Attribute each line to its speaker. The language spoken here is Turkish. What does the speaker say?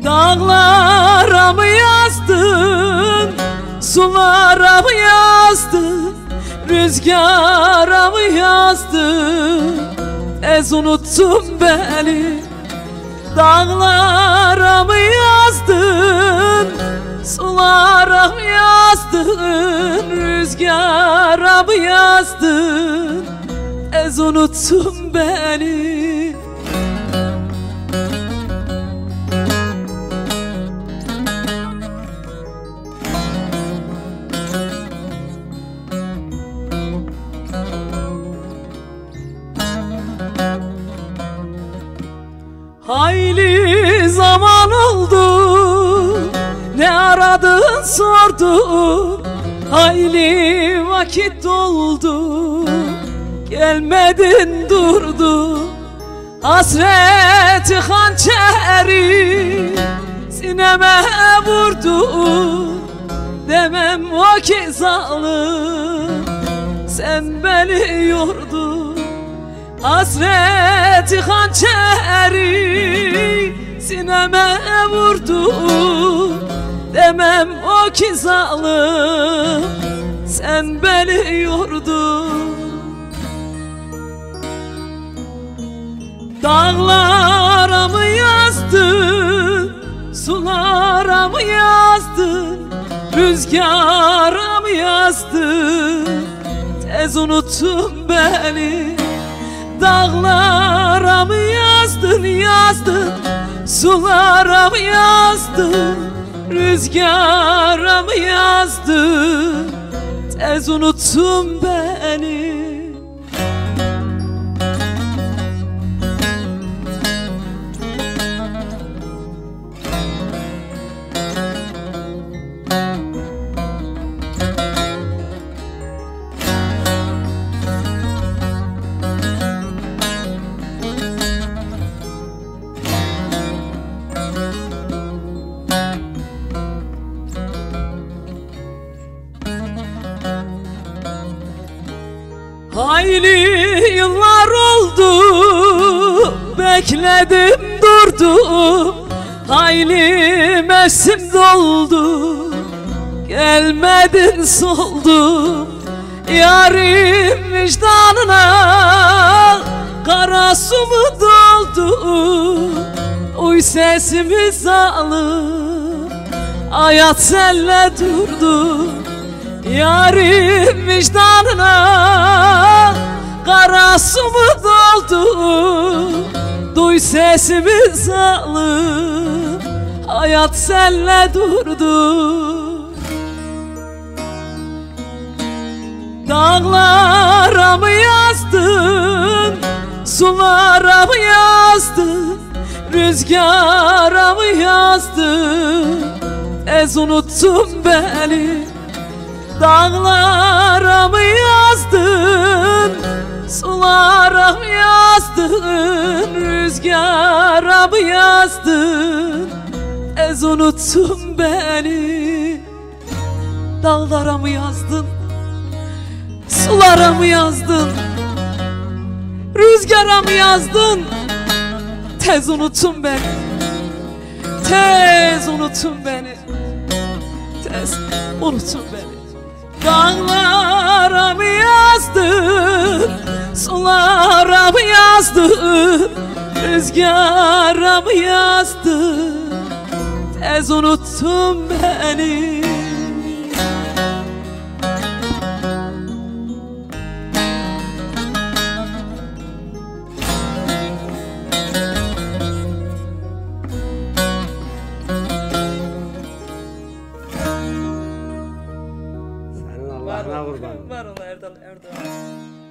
Speaker 1: Dağlara mı yazdın, sulara mı yazdın, rüzgara mı yazdın, unuttun beni. Dağlara mı yazdın, sulara mı yazdın, rüzgara mı yazdın, unuttun beni. Hayli zaman oldu, ne aradın sordun, hayli vakit doldu, gelmedin durdun. Hasreti hançeri sineme vurdun, demem o ki zalim sen beni yordun. Hasreti hançeri sineme vurdu, demem o ki zalim sen beni yordun. Dağlara mı yazdın, sulara mı yazdın, rüzgara mı yazdın, tez unuttun beni. Dağlara mı yazdın, yazdın, sulara mı yazdın, rüzgara mı yazdın, tez unuttun beni. Hayli yıllar oldu, bekledim durdum, hayli mevsim doldu, gelmedin soldum. Yarim vicdanına kara su mu doldu, uy sesimiz alır, hayat senle durdu. Yarim vicdanına kara su mu doldu, duy sesimiz alır, hayat senle durdu. Dağlara mı yazdın, sulara mı yazdın, rüzgara mı yazdın, unuttun beni. Dağlara mı yazdın, sulara mı yazdın, rüzgara mı yazdın, unuttun beni. Dağlara mı yazdın, sulara mı yazdın, rüzgara mı yazdın, tez unuttun beni. Tez unuttun beni, tez unuttun beni. Dağlara mı yazdın, sulara mı yazdın, rüzgara mı yazdın, tez unuttun beni.
Speaker 2: Allah'ına kurban.
Speaker 1: Var ola Erdoğan.